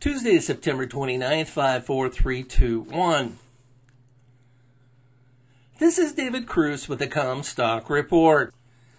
Tuesday, September 29th, 54321. This is David Cruz with the Comstock Report.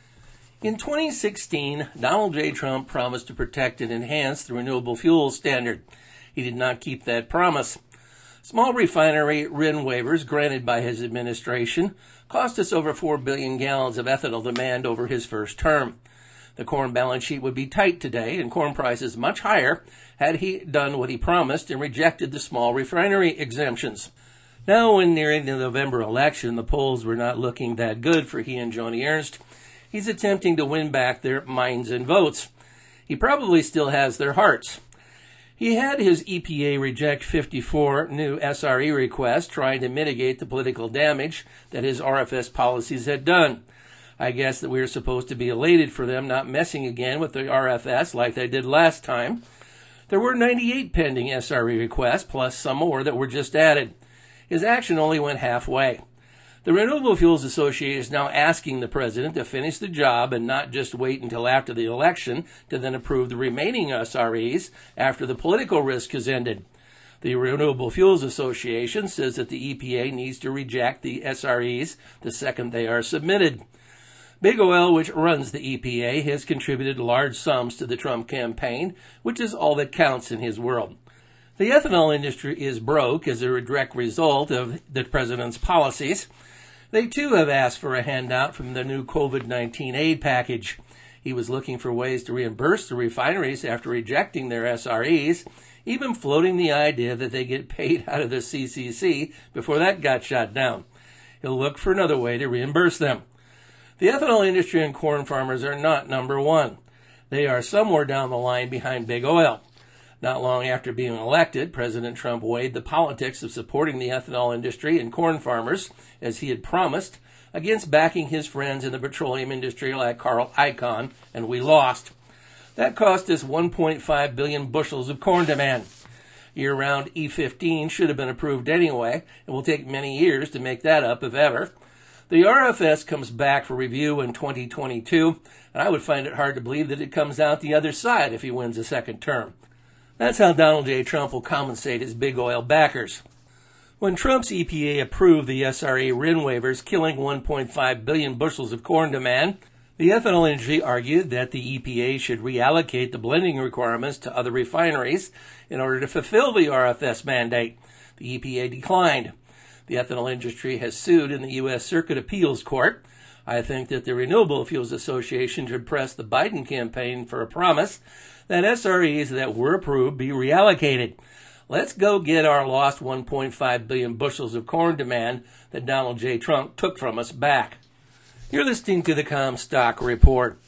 In 2016, Donald J. Trump promised to protect and enhance the renewable fuels standard. He did not keep that promise. Small refinery RIN waivers granted by his administration cost us over 4 billion gallons of ethanol demand over his first term. The corn balance sheet would be tight today and corn prices much higher had he done what he promised and rejected the small refinery exemptions. Now, when nearing the November election, the polls were not looking that good for he and Joni Ernst. He's attempting to win back their minds and votes. He probably still has their hearts. He had his EPA reject 54 new SRE requests, trying to mitigate the political damage that his RFS policies had done. I guess that we are supposed to be elated for them not messing again with the RFS like they did last time. There were 98 pending SRE requests, plus some more that were just added. His action only went halfway. The Renewable Fuels Association is now asking the president to finish the job and not just wait until after the election to then approve the remaining SREs after the political risk has ended. The Renewable Fuels Association says that the EPA needs to reject the SREs the second they are submitted. Big Oil, which runs the EPA, has contributed large sums to the Trump campaign, which is all that counts in his world. The ethanol industry is broke as a direct result of the president's policies. They too have asked for a handout from the new COVID-19 aid package. He was looking for ways to reimburse the refineries after rejecting their SREs, even floating the idea that they get paid out of the CCC before that got shot down. He'll look for another way to reimburse them. The ethanol industry and corn farmers are not number one. They are somewhere down the line behind Big Oil. Not long after being elected, President Trump weighed the politics of supporting the ethanol industry and corn farmers, as he had promised, against backing his friends in the petroleum industry like Carl Icahn, and we lost. That cost us 1.5 billion bushels of corn demand. Year-round E15 should have been approved anyway, and will take many years to make that up, if ever. The RFS comes back for review in 2022, and I would find it hard to believe that it comes out the other side if he wins a second term. That's how Donald J. Trump will compensate his Big Oil backers. When Trump's EPA approved the SRE RIN waivers, killing 1.5 billion bushels of corn demand, the ethanol industry argued that the EPA should reallocate the blending requirements to other refineries in order to fulfill the RFS mandate. The EPA declined. The ethanol industry has sued in the U.S. Circuit Appeals Court. I think that the Renewable Fuels Association should press the Biden campaign for a promise that SREs that were approved be reallocated. Let's go get our lost 1.5 billion bushels of corn demand that Donald J. Trump took from us back. You're listening to the Comstock Report.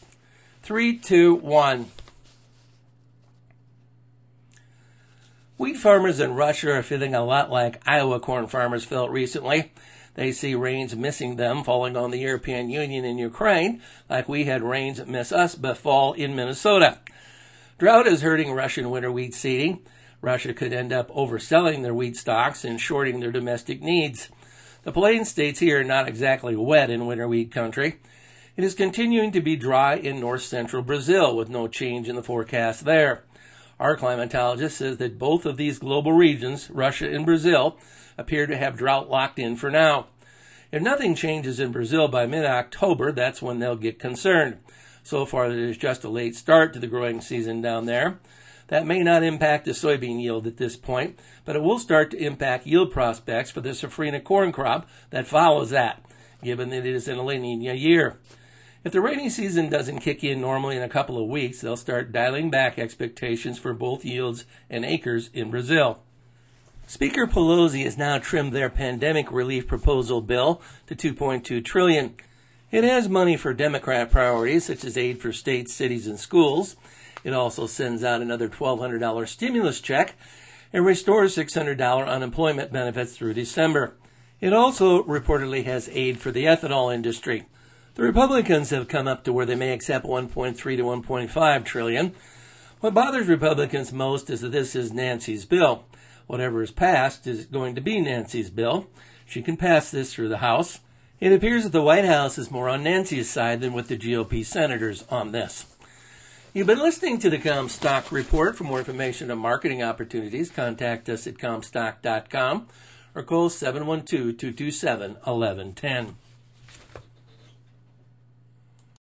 3, 2, 1. Wheat farmers in Russia are feeling a lot like Iowa corn farmers felt recently. They see rains missing them, falling on the European Union and Ukraine, like we had rains miss us befall in Minnesota. Drought is hurting Russian winter wheat seeding. Russia could end up overselling their wheat stocks and shorting their domestic needs. The plains states here are not exactly wet in winter wheat country. It is continuing to be dry in north-central Brazil, with no change in the forecast there. Our climatologist says that both of these global regions, Russia and Brazil, appear to have drought locked in for now. If nothing changes in Brazil by mid-October, that's when they'll get concerned. So far, there's just a late start to the growing season down there. That may not impact the soybean yield at this point, but it will start to impact yield prospects for the safrinha corn crop that follows that, given that it is in a La Nina year. If the rainy season doesn't kick in normally in a couple of weeks, they'll start dialing back expectations for both yields and acres in Brazil. Speaker Pelosi has now trimmed their pandemic relief proposal bill to $2.2 trillion. It has money for Democrat priorities, such as aid for states, cities, and schools. It also sends out another $1,200 stimulus check and restores $600 unemployment benefits through December. It also reportedly has aid for the ethanol industry. The Republicans have come up to where they may accept $1.3 to $1.5 trillion. What bothers Republicans most is that this is Nancy's bill. Whatever is passed is going to be Nancy's bill. She can pass this through the House. It appears that the White House is more on Nancy's side than with the GOP senators on this. You've been listening to the Comstock Report. For more information on marketing opportunities, contact us at Comstock.com or call 712-227-1110.